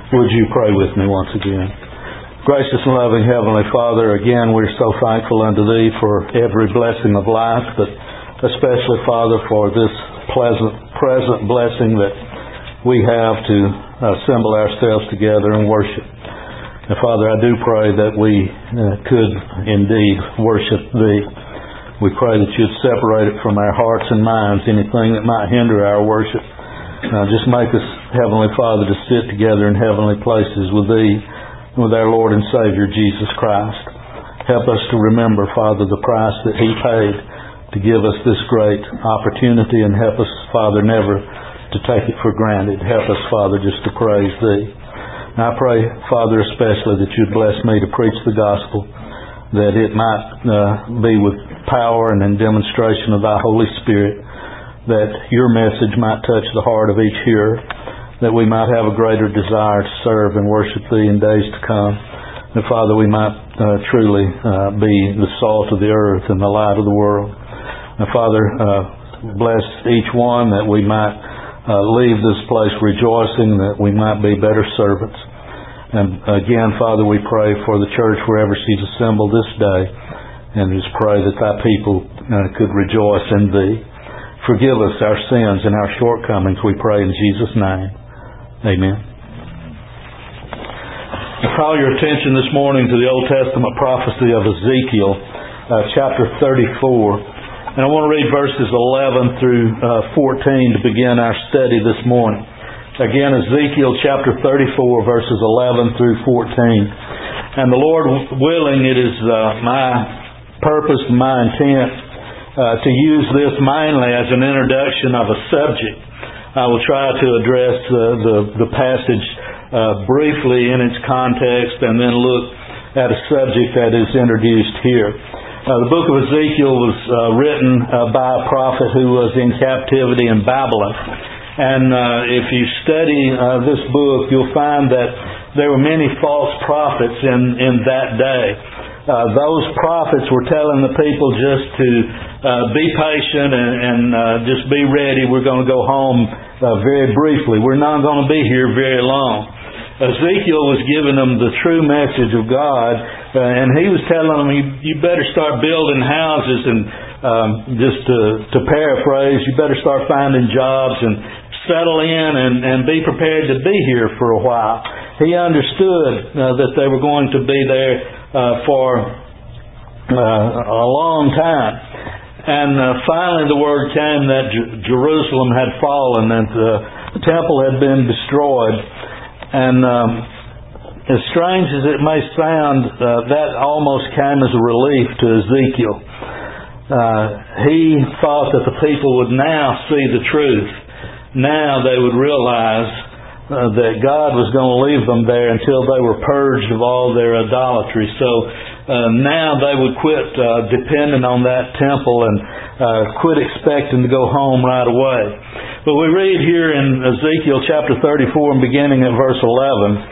Would you pray with me once again? Gracious and loving Heavenly Father, again we're so thankful unto Thee for every blessing of life, but especially, Father, for this present blessing that we have to assemble ourselves together and worship. And Father, I do pray that we could indeed worship Thee. We pray that You'd separate it from our hearts and minds, anything that might hinder our worship. Just make us, Heavenly Father, to sit together in heavenly places with Thee and with our Lord and Savior, Jesus Christ. Help us to remember, Father, the price that He paid to give us this great opportunity, and help us, Father, never to take it for granted. Help us, Father, just to praise Thee. And I pray, Father, especially that You'd bless me to preach the gospel, that it might be with power and in demonstration of Thy Holy Spirit, that Your message might touch the heart of each hearer, that we might have a greater desire to serve and worship Thee in days to come. And Father, we might truly be the salt of the earth and the light of the world. And Father, bless each one, that we might leave this place rejoicing, that we might be better servants. And again, Father, we pray for the church wherever she's assembled this day, and just pray that Thy people could rejoice in Thee. Forgive us our sins and our shortcomings, we pray in Jesus' name. Amen. I call your attention this morning to the Old Testament prophecy of Ezekiel, chapter 34. And I want to read verses 11 through 14 to begin our study this morning. Again, Ezekiel chapter 34, verses 11 through 14. And the Lord willing, it is my purpose, my intent, to use this mainly as an introduction of a subject. I will try to address the passage briefly in its context, and then look at a subject that is introduced here. The book of Ezekiel was written by a prophet who was in captivity in Babylon. And if you study this book, you'll find that there were many false prophets in that day. Those prophets were telling the people just to be patient and just be ready. We're going to go home very briefly. We're not going to be here very long. Ezekiel was giving them the true message of God, and he was telling them, you better start building houses, and just to paraphrase, you better start finding jobs and settle in and be prepared to be here for a while. He understood that they were going to be there for a long time. And finally the word came that Jerusalem had fallen, and the temple had been destroyed. And as strange as it may sound, that almost came as a relief to Ezekiel. He thought that the people would now see the truth. Now they would realize that God was going to leave them there until they were purged of all their idolatry. So now they would quit depending on that temple and quit expecting to go home right away. But we read here in Ezekiel chapter 34 and beginning at verse 11.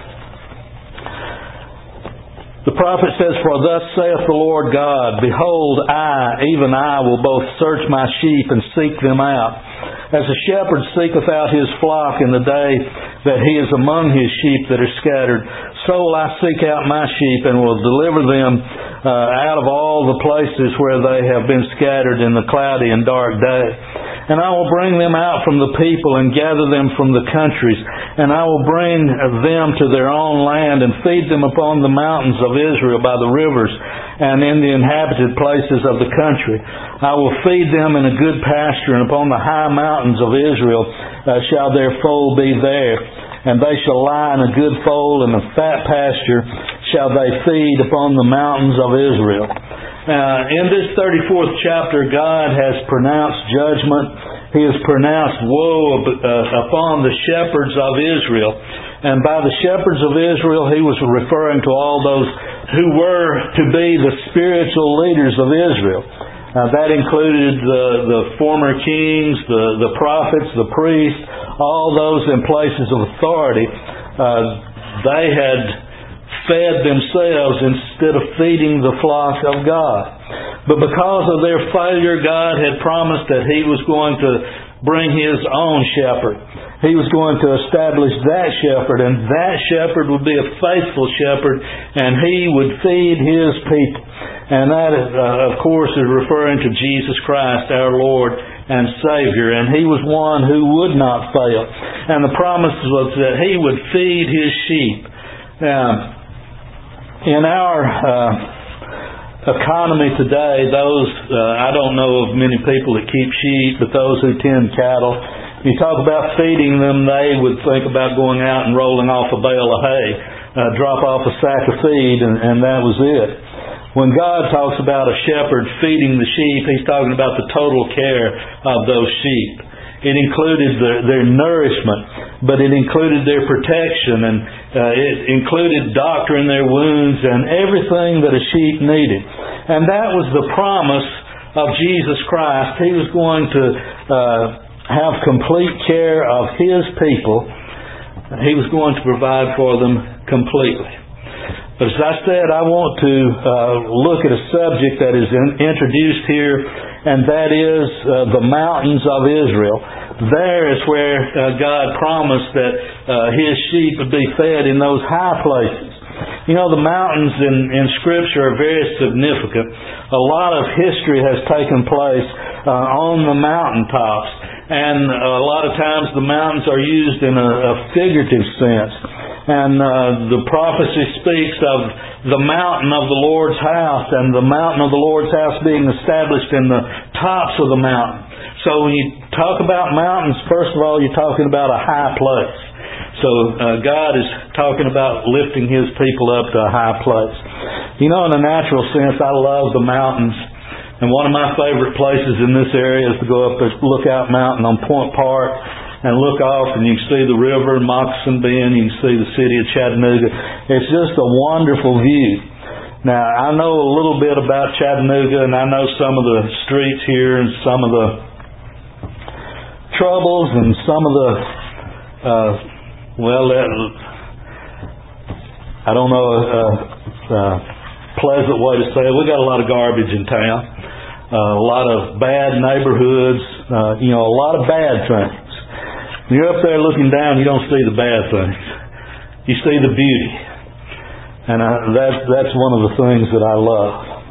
The prophet says, "For thus saith the Lord God, Behold, I, even I, will both search my sheep and seek them out. As a shepherd seeketh out his flock in the day that he is among his sheep that are scattered, so will I seek out my sheep, and will deliver them out of all the places where they have been scattered in the cloudy and dark day. And I will bring them out from the people, and gather them from the countries, and I will bring them to their own land, and feed them upon the mountains of Israel by the rivers, and in the inhabited places of the country. I will feed them in a good pasture, and upon the high mountains of Israel shall their fold be there. And they shall lie in a good fold, and a fat pasture shall they feed upon the mountains of Israel." In this 34th chapter, God has pronounced judgment. He has pronounced woe upon the shepherds of Israel. And by the shepherds of Israel, He was referring to all those who were to be the spiritual leaders of Israel. That included the former kings, the prophets, the priests, all those in places of authority. They had fed themselves instead of feeding the flock of God. But because of their failure, God had promised that He was going to bring His own shepherd. He was going to establish that shepherd, and that shepherd would be a faithful shepherd, and He would feed His people. And that, of course, is referring to Jesus Christ, our Lord and Savior. And He was one who would not fail. And the promise was that He would feed His sheep. Now, in our economy today, I don't know of many people that keep sheep, but those who tend cattle, you talk about feeding them, they would think about going out and rolling off a bale of hay, drop off a sack of feed, and that was it. When God talks about a shepherd feeding the sheep, He's talking about the total care of those sheep. It included their nourishment, but it included their protection, and it included doctoring their wounds and everything that a sheep needed. And that was the promise of Jesus Christ. He was going to have complete care of His people. He was going to provide for them completely. But as I said, I want to look at a subject that is introduced here, and that is the mountains of Israel. There is where God promised that His sheep would be fed in those high places. You know, the mountains in Scripture are very significant. A lot of history has taken place on the mountaintops, and a lot of times the mountains are used in a figurative sense. And the prophecy speaks of the mountain of the Lord's house, and the mountain of the Lord's house being established in the tops of the mountain. So when you talk about mountains, first of all, you're talking about a high place. So God is talking about lifting His people up to a high place. You know, in a natural sense, I love the mountains. And one of my favorite places in this area is to go up to Lookout Mountain on Point Park and look off, and you can see the river, Moccasin Bend, you can see the city of Chattanooga. It's just a wonderful view. Now, I know a little bit about Chattanooga, and I know some of the streets here and some of the troubles and some of the, I don't know a pleasant way to say it. We got a lot of garbage in town, a lot of bad neighborhoods, a lot of bad things. When you're up there looking down, you don't see the bad things. You see the beauty. And that's one of the things that I love.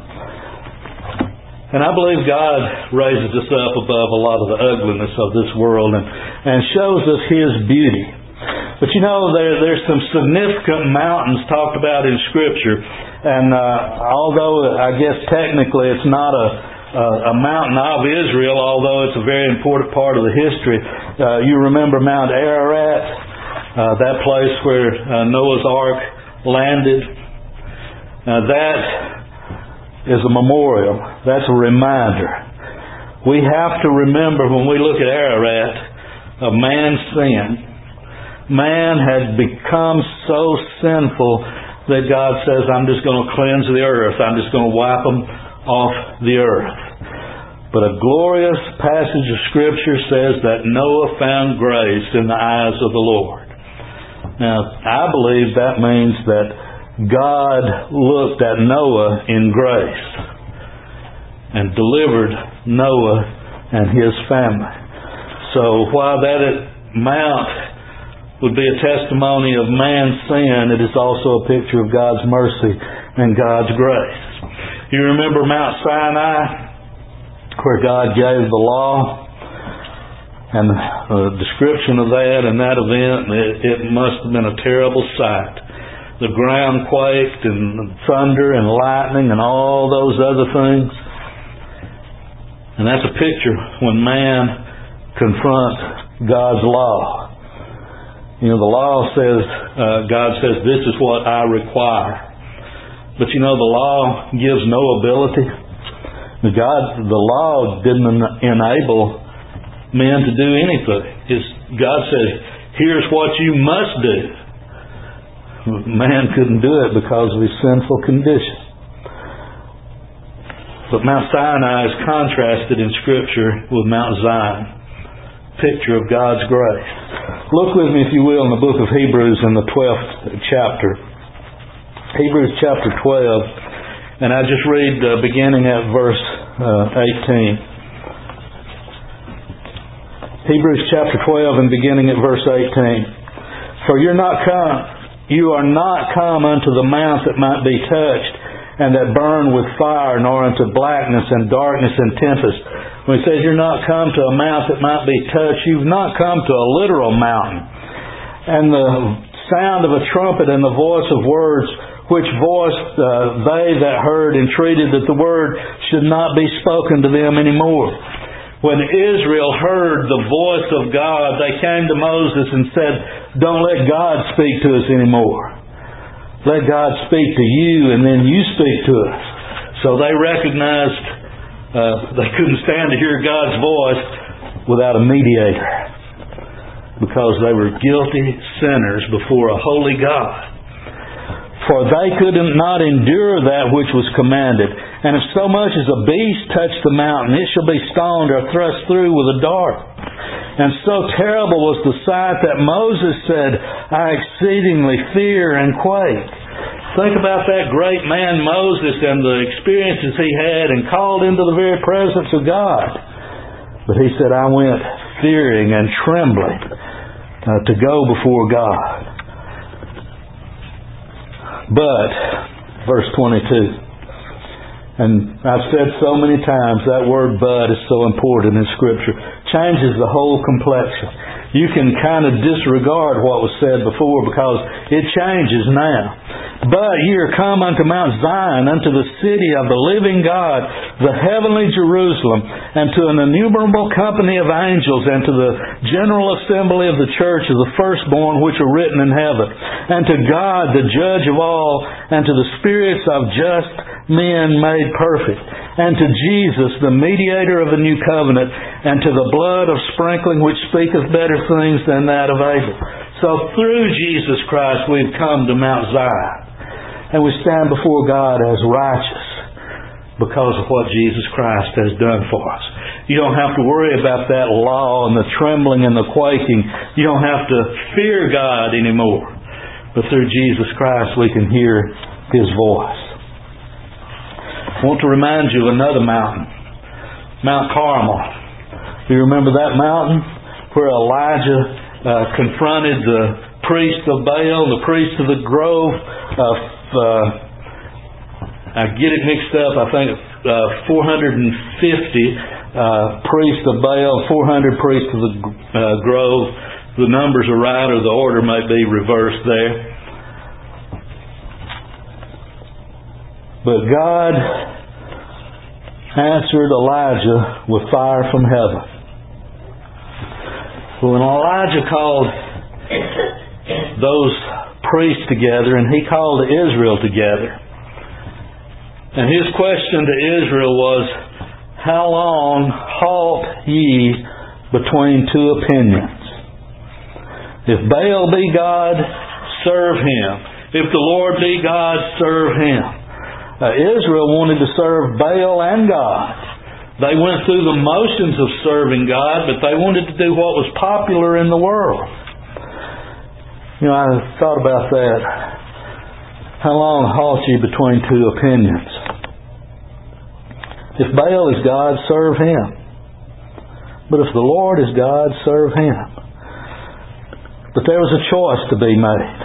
And I believe God raises us up above a lot of the ugliness of this world and shows us His beauty. But there's some significant mountains talked about in Scripture. And although I guess technically it's not a mountain of Israel, although it's a very important part of the history. You remember Mount Ararat, that place where Noah's Ark landed. That is a memorial. That's a reminder. We have to remember when we look at Ararat of man's sin. Man had become so sinful that God says, I'm just going to cleanse the earth. I'm just going to wipe them off the earth. But a glorious passage of Scripture says that Noah found grace in the eyes of the Lord. Now, I believe that means that God looked at Noah in grace and delivered Noah and his family. So while that mount would be a testimony of man's sin, it is also a picture of God's mercy and God's grace. You remember Mount Sinai, where God gave the law, and the description of that and that event, it must have been a terrible sight. The ground quaked, and thunder and lightning and all those other things. And that's a picture when man confronts God's law. The law says, God says, this is what I require. But the law gives no ability. The law didn't enable men to do anything. God said, here's what you must do. Man couldn't do it because of his sinful condition. But Mount Sinai is contrasted in Scripture with Mount Zion, picture of God's grace. Look with me, if you will, in the book of Hebrews in the 12th chapter. Hebrews chapter 12. And I just read beginning at verse 18. Hebrews chapter 12 and beginning at verse 18. For you are not come unto the mount that might be touched, and that burn with fire, nor unto blackness and darkness and tempest. When he says you're not come to a mount that might be touched, you've not come to a literal mountain. And the sound of a trumpet and the voice of words, which voice they that heard entreated that the word should not be spoken to them anymore. When Israel heard the voice of God, they came to Moses and said, don't let God speak to us anymore. Let God speak to you, and then you speak to us. So they recognized they couldn't stand to hear God's voice without a mediator, because they were guilty sinners before a holy God. For they could not endure that which was commanded. And if so much as a beast touch the mountain, it shall be stoned or thrust through with a dart. And so terrible was the sight that Moses said, I exceedingly fear and quake. Think about that great man Moses and the experiences he had, and called into the very presence of God. But he said, I went fearing and trembling to go before God. But, verse 22, and I've said so many times, that word but is so important in Scripture. Changes the whole complexion. You can kind of disregard what was said before, because it changes now. But ye are come unto Mount Zion, unto the city of the living God, the heavenly Jerusalem, and to an innumerable company of angels, and to the general assembly of the church of the firstborn which are written in heaven, and to God the judge of all, and to the spirits of just men made perfect, and to Jesus the mediator of a new covenant, and to the blood of sprinkling which speaketh better things than that of Abel. So through Jesus Christ we've come to Mount Zion, and we stand before God as righteous because of what Jesus Christ has done for us. You don't have to worry about that law and the trembling and the quaking. You don't have to fear God anymore. But through Jesus Christ we can hear His voice. I want to remind you of another mountain, Mount Carmel. You remember that mountain where Elijah confronted the priest of Baal, the priest of the grove. I get it mixed up. I think 450 priests of Baal, 400 priests of the grove. The numbers are right, or the order may be reversed there. But God answered Elijah with fire from heaven. When Elijah called those priests together, and he called Israel together, and his question to Israel was, how long halt ye between two opinions? If Baal be God, serve him. If the Lord be God, serve him. Israel wanted to serve Baal and God. They went through the motions of serving God, but they wanted to do what was popular in the world. You know, I thought about that. How long halt ye between two opinions? If Baal is God, serve him. But if the Lord is God, serve him. But there was a choice to be made.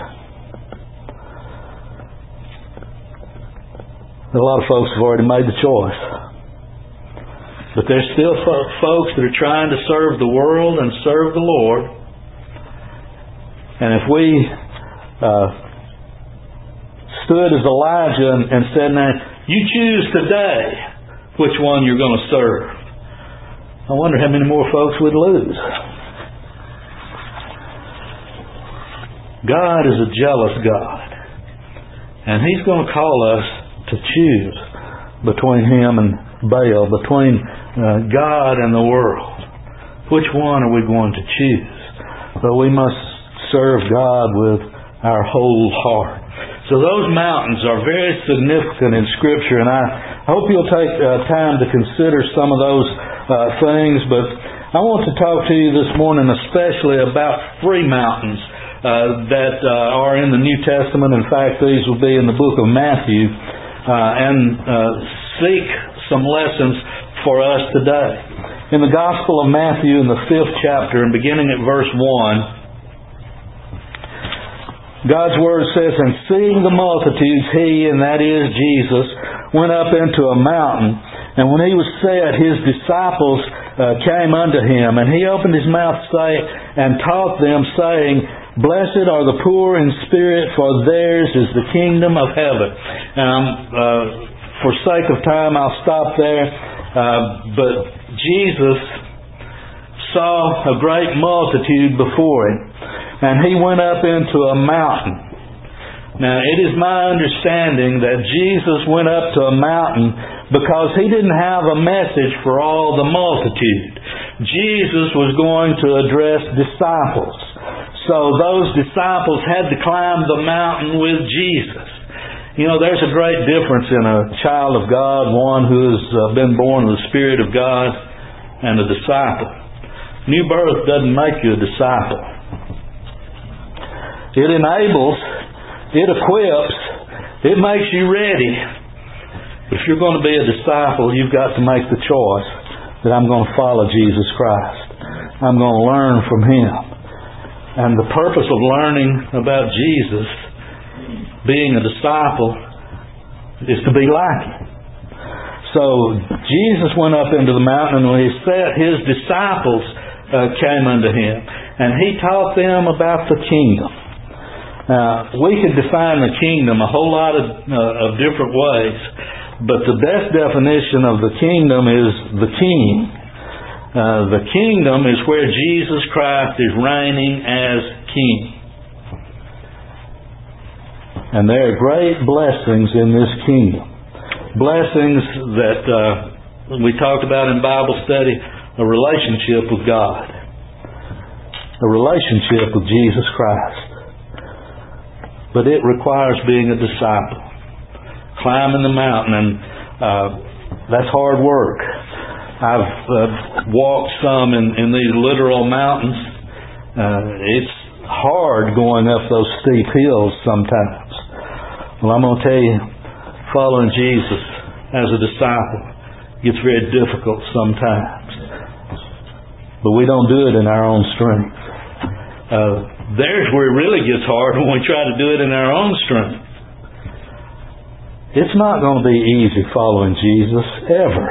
A lot of folks have already made the choice. But there's still folks that are trying to serve the world and serve the Lord. And if we stood as Elijah and said, now, you choose today which one you're going to serve, I wonder how many more folks would lose. God is a jealous God. And He's going to call us to choose between Him and Baal, between God and the world. Which one are we going to choose? But we must serve God with our whole heart. So those mountains are very significant in Scripture, and I hope you'll take time to consider some of those things. But I want to talk to you this morning especially about three mountains that are in the New Testament. In fact, these will be in the book of Matthew, and seek some lessons for us today. In the Gospel of Matthew in the 5th chapter and beginning at verse 1, God's Word says, "And seeing the multitudes, He," and that is Jesus, "went up into a mountain. And when He was set, His disciples came unto Him. And He opened His mouth and taught them, saying, Blessed are the poor in spirit, for theirs is the kingdom of heaven." For sake of time, I'll stop there. But Jesus saw a great multitude before Him, and He went up into a mountain. Now, it is my understanding that Jesus went up to a mountain because He didn't have a message for all the multitude. Jesus was going to address disciples. So those disciples had to climb the mountain with Jesus. You know, there's a great difference in a child of God, one who has been born of the Spirit of God, and a disciple. New birth doesn't make you a disciple. It enables, it equips, it makes you ready. But if you're going to be a disciple, you've got to make the choice that I'm going to follow Jesus Christ. I'm going to learn from Him. And the purpose of learning about Jesus, being a disciple, is to be like Him. So Jesus went up into the mountain, and when He sat, His disciples came unto Him, and He taught them about the kingdom. We could define the kingdom a whole lot of different ways, but the best definition of the kingdom is the King. The kingdom is where Jesus Christ is reigning as King. And there are great blessings in this kingdom. Blessings that we talked about in Bible study, a relationship with God. A relationship with Jesus Christ. But it requires being a disciple. Climbing the mountain, and that's hard work. I've walked some in these literal mountains. It's hard going up those steep hills sometimes. Well, I'm going to tell you, following Jesus as a disciple gets very difficult sometimes. But we don't do it in our own strength. There's where it really gets hard, when we try to do it in our own strength. It's not going to be easy following Jesus, ever.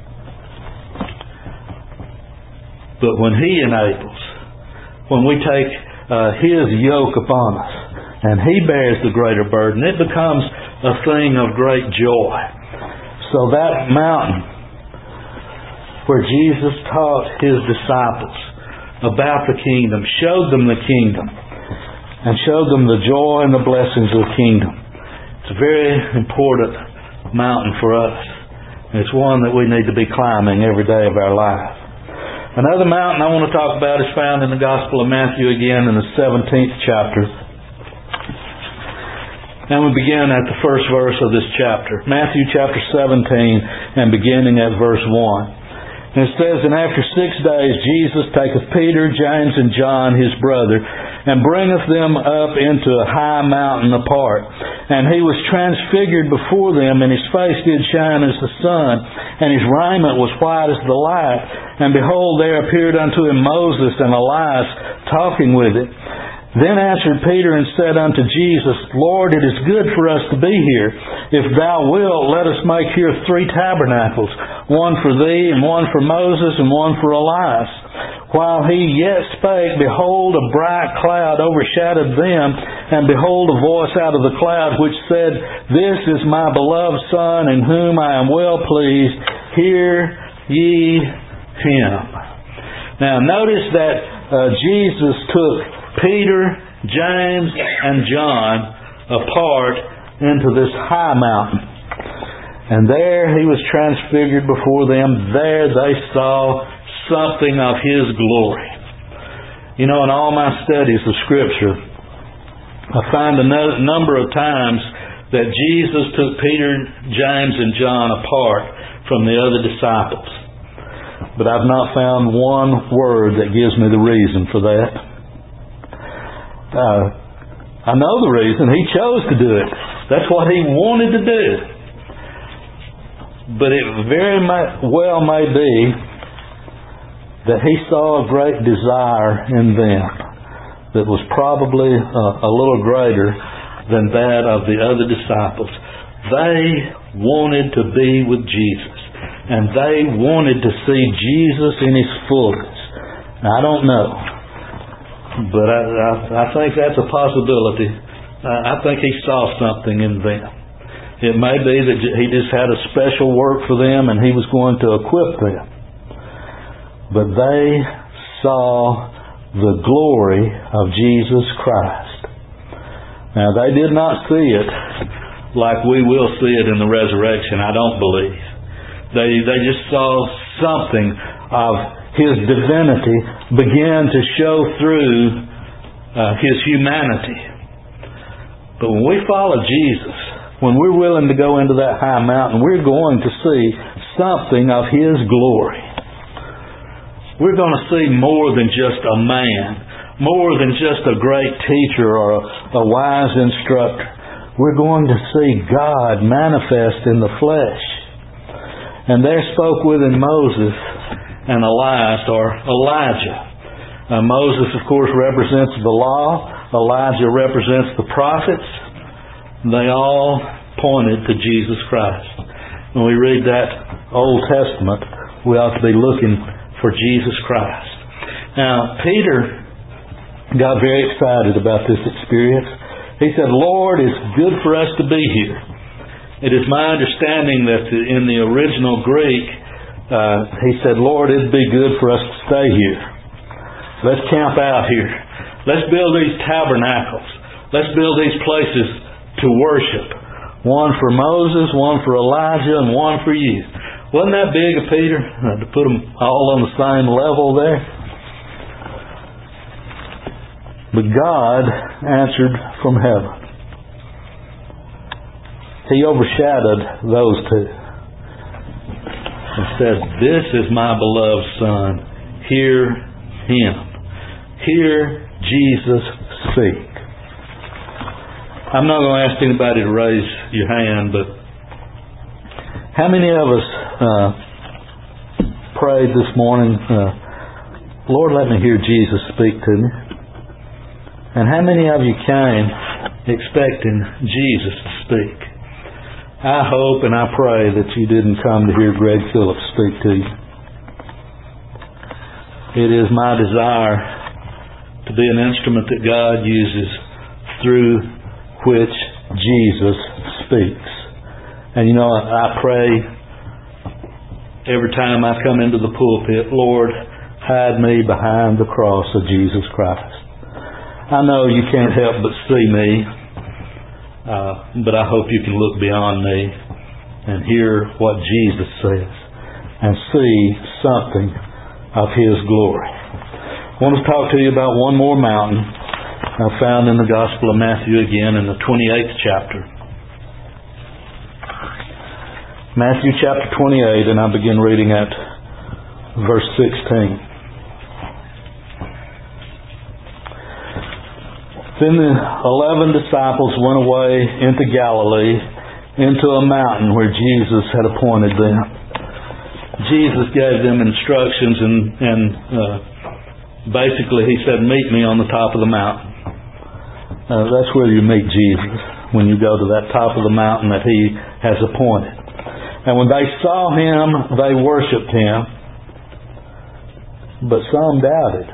But when He enables, when we take His yoke upon us, and He bears the greater burden, it becomes a thing of great joy. So that mountain where Jesus taught His disciples about the kingdom, showed them the kingdom, and showed them the joy and the blessings of the kingdom. It's a very important mountain for us. And it's one that we need to be climbing every day of our life. Another mountain I want to talk about is found in the Gospel of Matthew again in the 17th chapter. And we begin at the first verse of this chapter. Matthew chapter 17 and beginning at verse 1. And it says, "And after 6 days Jesus taketh Peter, James, and John his brother, and bringeth them up into a high mountain apart. And He was transfigured before them, and His face did shine as the sun, and His raiment was white as the light. And behold, there appeared unto Him Moses and Elias talking with Him. Then answered Peter and said unto Jesus, Lord, it is good for us to be here. If Thou wilt, let us make here 3 tabernacles, one for Thee, and one for Moses, and one for Elias. While He yet spake, behold, a bright cloud overshadowed them, and behold, a voice out of the cloud which said, This is my beloved Son, in whom I am well pleased. Hear ye Him. Now notice that Jesus took Peter, James, and John apart into this high mountain. And there He was transfigured before them. There they saw something of His glory. You know, in all my studies of Scripture, I find a number of times that Jesus took Peter, James, and John apart from the other disciples. But I've not found one word that gives me the reason for that. I know the reason. He chose to do it. That's what He wanted to do. But it very well may be that he saw a great desire in them that was probably a little greater than that of the other disciples. They wanted to be with Jesus, and they wanted to see Jesus in His fullness. Now, I don't know, but I think that's a possibility. I think He saw something in them. It may be that He just had a special work for them and He was going to equip them. But they saw the glory of Jesus Christ. Now, they did not see it like we will see it in the resurrection, I don't believe. They just saw something of His divinity begin to show through His humanity. But when we follow Jesus, when we're willing to go into that high mountain, we're going to see something of His glory. We're going to see more than just a man, more than just a great teacher or a wise instructor. We're going to see God manifest in the flesh. And there spoke with him Moses and Elias, or Elijah. Moses, of course, represents the law. Elijah represents the prophets. They all pointed to Jesus Christ. When we read that Old Testament, we ought to be looking for Jesus Christ. Now, Peter got very excited about this experience. He said, "Lord, it's good for us to be here." It is my understanding that in the original Greek, he said, "Lord, it'd be good for us to stay here. Let's camp out here. Let's build these tabernacles. Let's build these places to worship. One for Moses, one for Elijah, and one for you." Wasn't that big of Peter to put them all on the same level there? But God answered from heaven. He overshadowed those two and said, "This is my beloved Son. Hear Him. Hear Jesus speak." I'm not going to ask anybody to raise your hand, but how many of us prayed this morning, "Lord, let me hear Jesus speak to me"? And how many of you came expecting Jesus to speak? I hope and I pray that you didn't come to hear Greg Phillips speak to you. It is my desire to be an instrument that God uses through which Jesus speaks. And you know, I pray every time I come into the pulpit, "Lord, hide me behind the cross of Jesus Christ." I know you can't help but see me, but I hope you can look beyond me and hear what Jesus says and see something of His glory. I want to talk to you about one more mountain found in the Gospel of Matthew again in the 28th chapter. Matthew chapter 28, and I begin reading at verse 16. Then the 11 disciples went away into Galilee, into a mountain where Jesus had appointed them. Jesus gave them instructions and basically He said, "Meet me on the top of the mountain." That's where you meet Jesus, when you go to that top of the mountain that He has appointed. And when they saw Him, they worshipped Him, but some doubted.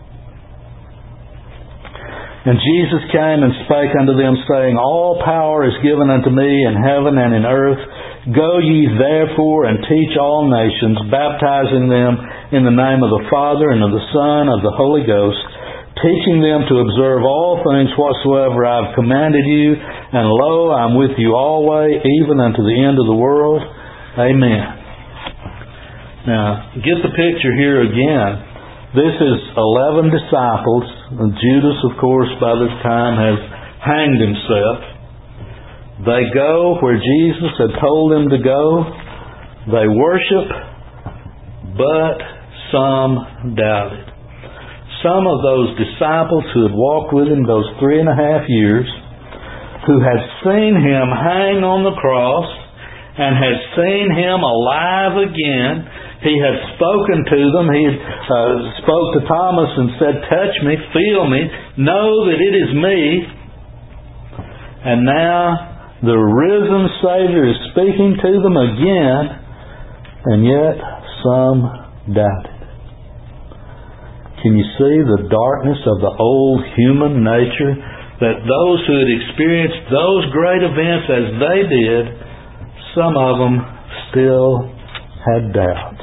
And Jesus came and spake unto them, saying, "All power is given unto me in heaven and in earth. Go ye therefore and teach all nations, baptizing them in the name of the Father and of the Son and of the Holy Ghost, teaching them to observe all things whatsoever I have commanded you. And lo, I am with you always, even unto the end of the world. Amen." Now, get the picture here again. This is 11 disciples. Judas, of course, by this time has hanged himself. They go where Jesus had told them to go. They worship, but some doubted. Some of those disciples who had walked with Him those 3.5 years, who had seen Him hang on the cross and had seen Him alive again, He had spoken to them. He had spoke to Thomas and said, touch me, feel me, know that it is me. And now the risen Savior is speaking to them again, and yet some doubted. Can you see the darkness of the old human nature? That those who had experienced those great events as they did, some of them still had doubts.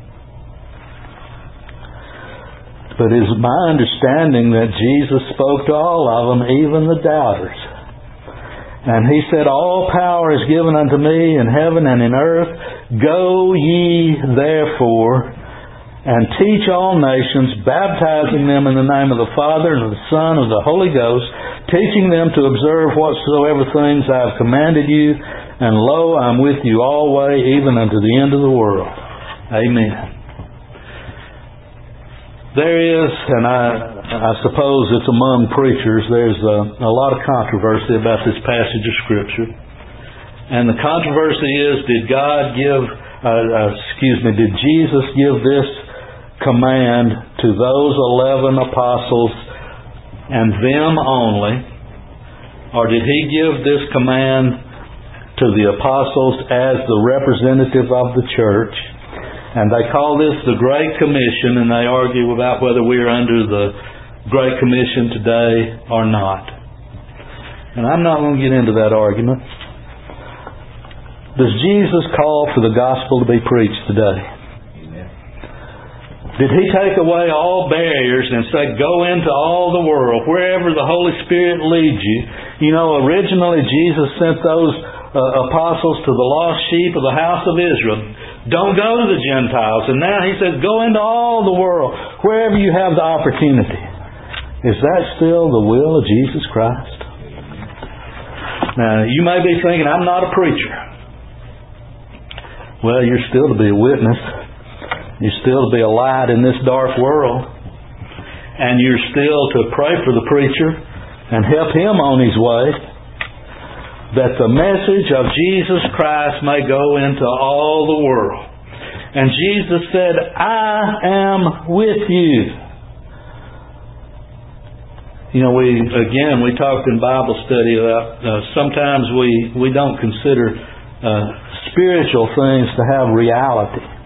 But it is my understanding that Jesus spoke to all of them, even the doubters. And He said, all power is given unto me in heaven and in earth. Go ye therefore and teach all nations, baptizing them in the name of the Father and of the Son and of the Holy Ghost, teaching them to observe whatsoever things I have commanded you. And lo, I am with you always, even unto the end of the world. Amen. There is, and I suppose it's among preachers, there's a lot of controversy about this passage of Scripture. And the controversy is, did Jesus give this command to those 11 apostles and them only, or did He give this command to the apostles as the representative of the church? And they call this the Great Commission, and they argue about whether we are under the Great Commission today or not. And I'm not going to get into that argument. Does Jesus call for the gospel to be preached today? Did He take away all barriers and say, go into all the world, wherever the Holy Spirit leads you? You know, originally Jesus sent those apostles to the lost sheep of the house of Israel. Don't go to the Gentiles. And now He says, go into all the world, wherever you have the opportunity. Is that still the will of Jesus Christ? Now, you may be thinking, I'm not a preacher. Well, you're still to be a witness. You're still to be a light in this dark world. And you're still to pray for the preacher and help him on his way, that the message of Jesus Christ may go into all the world. And Jesus said, I am with you. You know, we talked in Bible study about sometimes we don't consider spiritual things to have reality.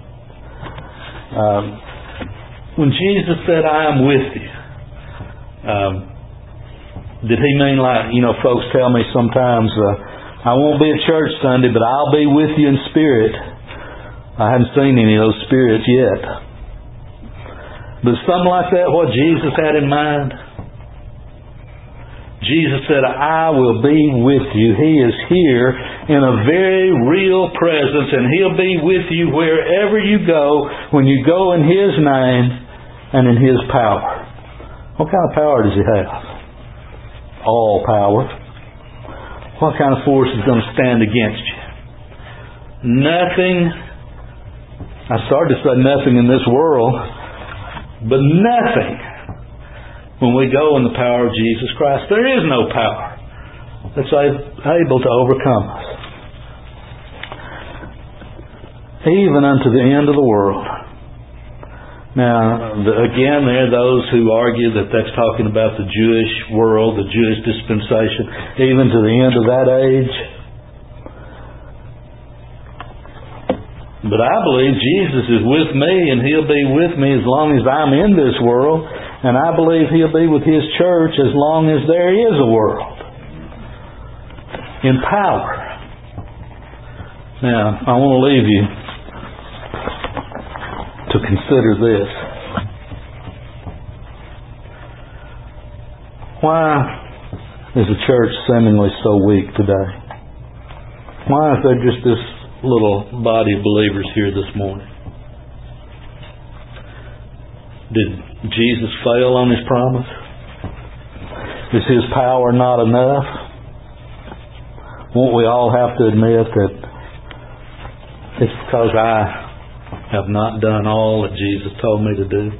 When Jesus said, I am with you, did He mean like, folks tell me sometimes, I won't be at church Sunday, but I'll be with you in spirit. I haven't seen any of those spirits yet. But something like that, what Jesus had in mind? Jesus said, I will be with you. He is here in a very real presence, and He'll be with you wherever you go, when you go in His name and in His power. What kind of power does He have? All power. What kind of force is going to stand against you? Nothing. I started to say nothing in this world, but nothing when we go in the power of Jesus Christ. There is no power that's able to overcome us. Even unto the end of the world. Now, again, there are those who argue that that's talking about the Jewish world, the Jewish dispensation, even to the end of that age. But I believe Jesus is with me, and He'll be with me as long as I'm in this world. And I believe He'll be with His church as long as there is a world. In power. Now, I want to leave you to consider this. Why is the church seemingly so weak today? Why is there just this little body of believers here this morning? Did Jesus fail on His promise? Is His power not enough? Won't we all have to admit that it's because I have not done all that Jesus told me to do?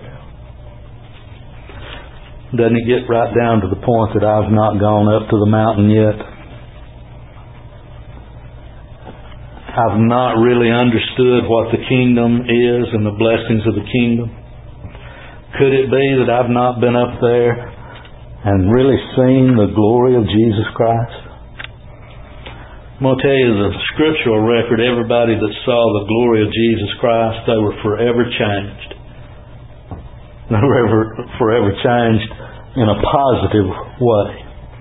Doesn't it get right down to the point that I've not gone up to the mountain yet? I've not really understood what the kingdom is and the blessings of the kingdom? Could it be that I've not been up there and really seen the glory of Jesus Christ? I'm going to tell you the scriptural record, everybody that saw the glory of Jesus Christ, they were forever changed. They were forever changed in a positive way.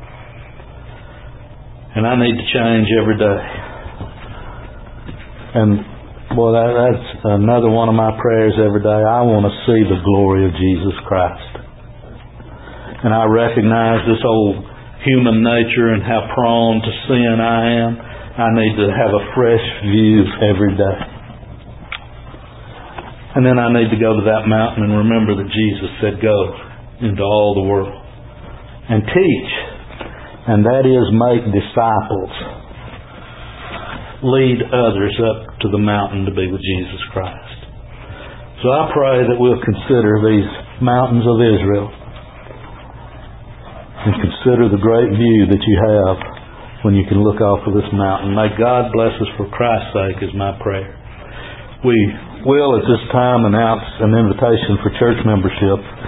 And I need to change every day. And boy, that's another one of my prayers every day. I want to see the glory of Jesus Christ. And I recognize this old human nature and how prone to sin I am. I need to have a fresh view every day. And then I need to go to that mountain and remember that Jesus said, go into all the world and teach. And that is make disciples. Lead others up to the mountain to be with Jesus Christ. So I pray that we'll consider these mountains of Israel and consider the great view that you have when you can look off of this mountain. May God bless us for Christ's sake is my prayer. We will at this time announce an invitation for church membership.